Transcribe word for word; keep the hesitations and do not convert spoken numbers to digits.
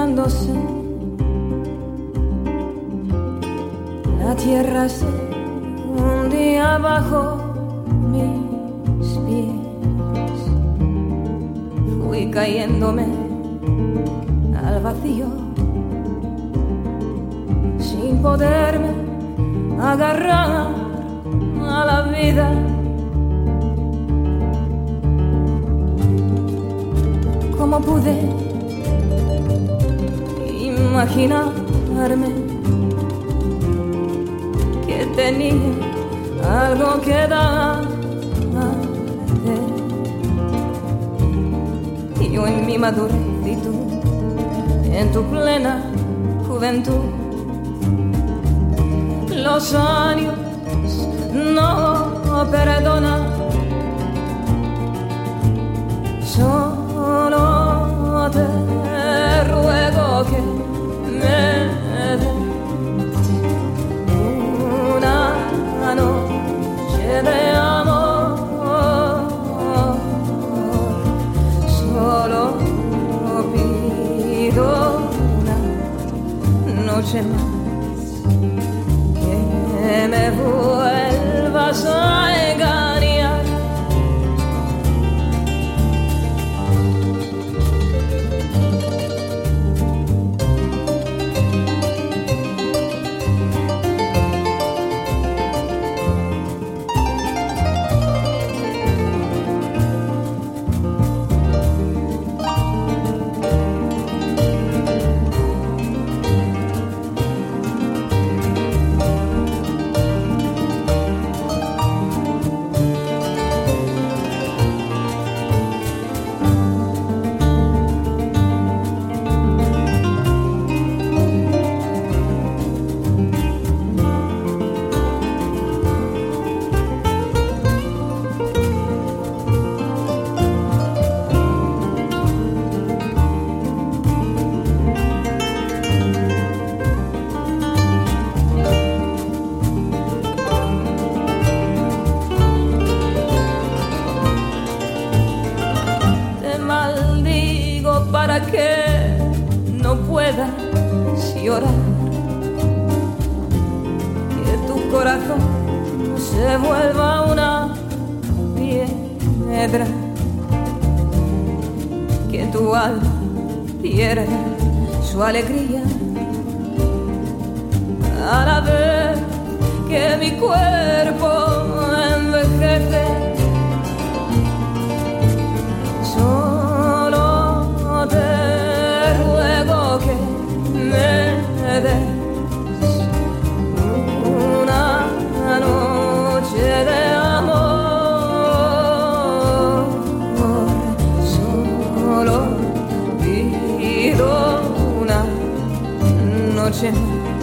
secándose, la tierra se hundía bajo mis pies. Fui cayéndome al vacío sin poderme agarrar a la vida. ¿Cómo pude imaginarme que tenía algo que dar? Y yo en mi madurez y tú en tu plena juventud. Los años no perdonan, solo te ruego que me des una noche de amor. Solo pido una noche más, que me vuelvas a engañar. Para que no puedas llorar, que tu corazón se vuelva una piedra, que tu alma pierda su alegría a la vez que mi cuerpo envejece. Te ruego que me des una noche de amor. Solo pido una noche más.